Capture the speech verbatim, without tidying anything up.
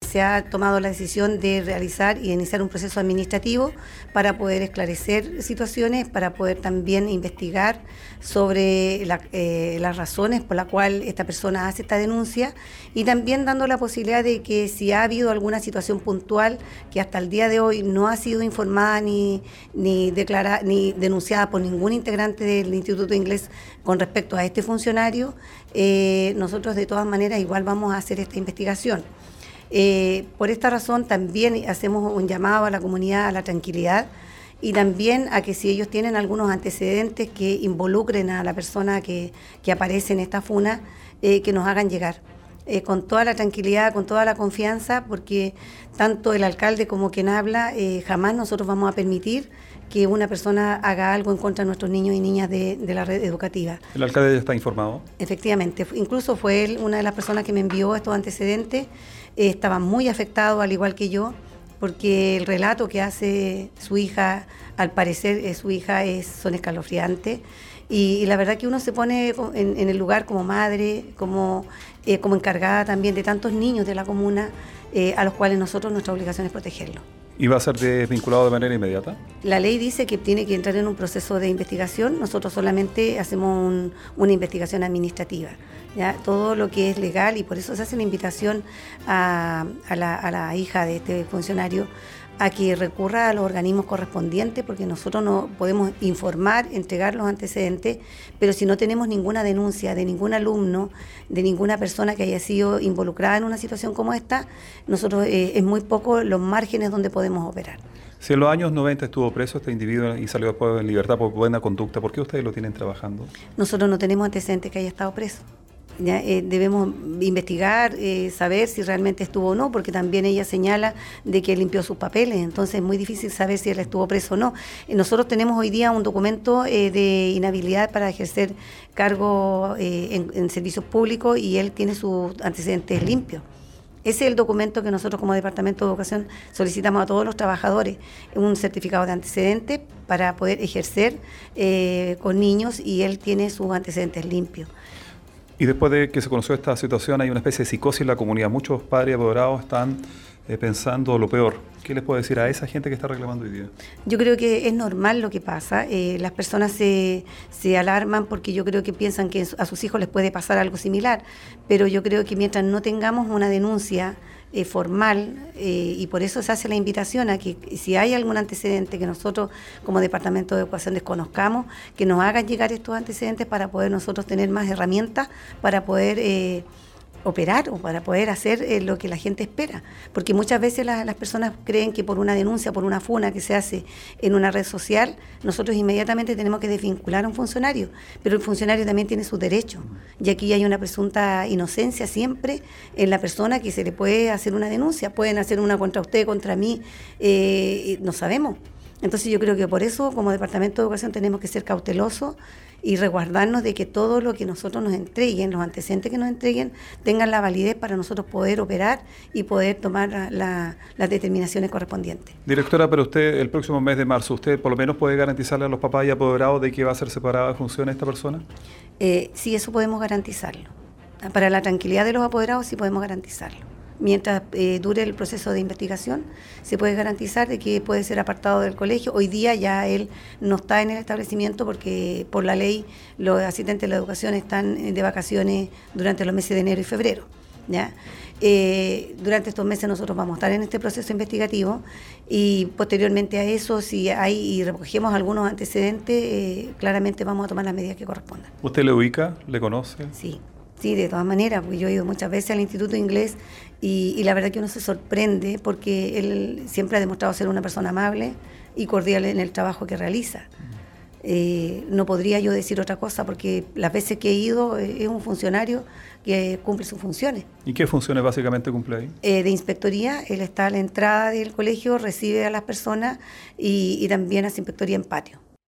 se ha tomado la decisión de realizar y iniciar un proceso administrativo para poder esclarecer situaciones, para poder también investigar sobre la, eh, las razones por las cuales esta persona hace esta denuncia y también dando la posibilidad de que si ha habido alguna situación puntual que hasta el día de hoy no ha sido informada ni, ni, declarada, ni denunciada por ningún integrante del Instituto Inglés con respecto a este funcionario, eh, nosotros de todas maneras igual vamos a hacer esta investigación. Eh, por esta razón también hacemos un llamado a la comunidad a la tranquilidad y también a que si ellos tienen algunos antecedentes que involucren a la persona que, que aparece en esta funa, eh, que nos hagan llegar. Eh, con toda la tranquilidad, con toda la confianza, porque tanto el alcalde como quien habla, eh, jamás nosotros vamos a permitir que una persona haga algo en contra de nuestros niños y niñas de, de la red educativa. ¿El alcalde ya está informado? Efectivamente, incluso fue él una de las personas que me envió estos antecedentes, eh, estaba muy afectado al igual que yo, porque el relato que hace su hija, al parecer eh, su hija es, son escalofriantes, y, y la verdad que uno se pone en, en el lugar como madre, como, eh, como encargada también de tantos niños de la comuna, eh, a los cuales nosotros nuestra obligación es protegerlos. ¿Y va a ser desvinculado de manera inmediata? La ley dice que tiene que entrar en un proceso de investigación, nosotros solamente hacemos un, una investigación administrativa, ¿ya? Todo lo que es legal, y por eso se hace la invitación a, a, la, a la hija de este funcionario a que recurra a los organismos correspondientes, porque nosotros no podemos informar, entregar los antecedentes, pero si no tenemos ninguna denuncia de ningún alumno, de ninguna persona que haya sido involucrada en una situación como esta, nosotros eh, es muy poco los márgenes donde podemos operar. Si en los años noventa estuvo preso este individuo y salió después en libertad por buena conducta, ¿por qué ustedes lo tienen trabajando? Nosotros no tenemos antecedentes que haya estado preso. Ya, eh, debemos investigar, eh, saber si realmente estuvo o no, porque también ella señala de que limpió sus papeles, entonces es muy difícil saber si él estuvo preso o no. Eh, nosotros tenemos hoy día un documento eh, de inhabilidad para ejercer cargo eh, en, en servicios públicos y él tiene sus antecedentes limpios. Ese es el documento que nosotros como Departamento de Educación solicitamos a todos los trabajadores, un certificado de antecedentes para poder ejercer eh, con niños, y él tiene sus antecedentes limpios. Y después de que se conoció esta situación, hay una especie de psicosis en la comunidad. Muchos padres y apoderados están eh, pensando lo peor. ¿Qué les puede decir a esa gente que está reclamando hoy día? Yo creo que es normal lo que pasa. Eh, las personas se, se alarman porque yo creo que piensan que a sus hijos les puede pasar algo similar. Pero yo creo que mientras no tengamos una denuncia eh, formal, eh, y por eso se hace la invitación a que si hay algún antecedente que nosotros como Departamento de Educación desconozcamos, que nos hagan llegar estos antecedentes para poder nosotros tener más herramientas para poder eh, operar o para poder hacer eh, lo que la gente espera, porque muchas veces la, las personas creen que por una denuncia, por una funa que se hace en una red social, nosotros inmediatamente tenemos que desvincular a un funcionario, pero el funcionario también tiene sus derechos, y aquí hay una presunta inocencia siempre en la persona que se le puede hacer una denuncia, pueden hacer una contra usted, contra mí, eh, no sabemos. Entonces yo creo que por eso como Departamento de Educación tenemos que ser cautelosos y resguardarnos de que todo lo que nosotros nos entreguen, los antecedentes que nos entreguen, tengan la validez para nosotros poder operar y poder tomar la, la, las determinaciones correspondientes. Directora, pero usted el próximo mes de marzo, ¿usted por lo menos puede garantizarle a los papás y apoderados de que va a ser separada de funciones esta persona? Eh, sí, eso podemos garantizarlo. Para la tranquilidad de los apoderados sí podemos garantizarlo. Mientras eh, dure el proceso de investigación, se puede garantizar de que puede ser apartado del colegio. Hoy día ya él no está en el establecimiento porque por la ley los asistentes de la educación están de vacaciones durante los meses de enero y febrero, ¿ya? Eh, durante estos meses nosotros vamos a estar en este proceso investigativo y posteriormente a eso, si hay y recogemos algunos antecedentes, eh, claramente vamos a tomar las medidas que correspondan. ¿Usted le ubica? ¿Le conoce? Sí. Sí, de todas maneras, porque yo he ido muchas veces al Instituto Inglés y, y la verdad que uno se sorprende porque él siempre ha demostrado ser una persona amable y cordial en el trabajo que realiza. Eh, no podría yo decir otra cosa porque las veces que he ido eh, es un funcionario que cumple sus funciones. ¿Y qué funciones básicamente cumple ahí? Eh, de inspectoría, él está a la entrada del colegio, recibe a las personas y, y también hace inspectoría en patio.